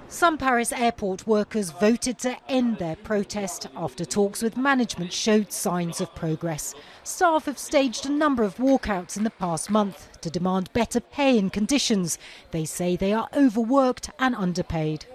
Some Paris airport workers voted to end their protest after talks with management showed signs of progress. Staff have staged a number of walkouts in the past month to demand better pay and conditions. They say they are overworked and underpaid.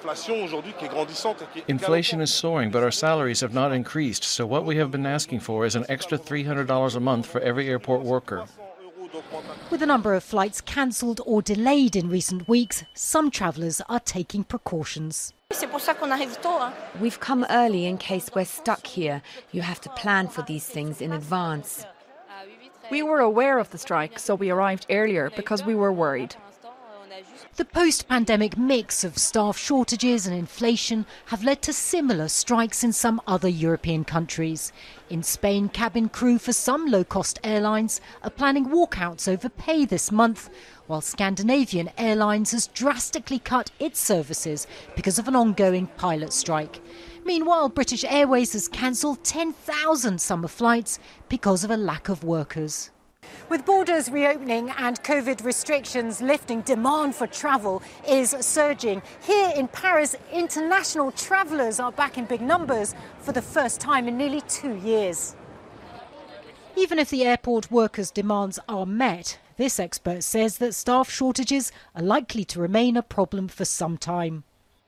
Inflation is soaring, but our salaries have not increased, so what we have been asking for is an extra $300 a month for every airport worker. With a number of flights cancelled or delayed in recent weeks, some travellers are taking precautions. We've come early in case we're stuck here. You have to plan for these things in advance. We were aware of the strike, so we arrived earlier because we were worried. The post-pandemic mix of staff shortages and inflation have led to similar strikes in some other European countries. In Spain, cabin crew for some low-cost airlines are planning walkouts over pay this month, while Scandinavian Airlines has drastically cut its services because of an ongoing pilot strike. Meanwhile, British Airways has cancelled 10,000 summer flights because of a lack of workers. With borders reopening and COVID restrictions lifting, demand for travel is surging. Here in Paris, international travellers are back in big numbers for the first time in nearly 2 years. Even if the airport workers' demands are met, this expert says that staff shortages are likely to remain a problem for some time.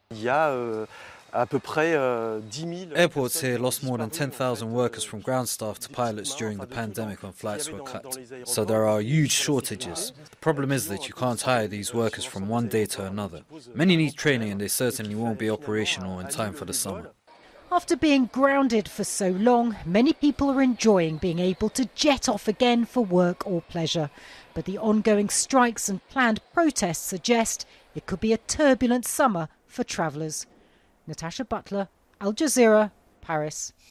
Airports here lost more than 10,000 workers from ground staff to pilots during the pandemic when flights were cut. So there are huge shortages. The problem is that you can't hire these workers from one day to another. Many need training and they certainly won't be operational in time for the summer. After being grounded for so long, many people are enjoying being able to jet off again for work or pleasure. But the ongoing strikes and planned protests suggest it could be a turbulent summer for travellers. Natasha Butler, Al Jazeera, Paris.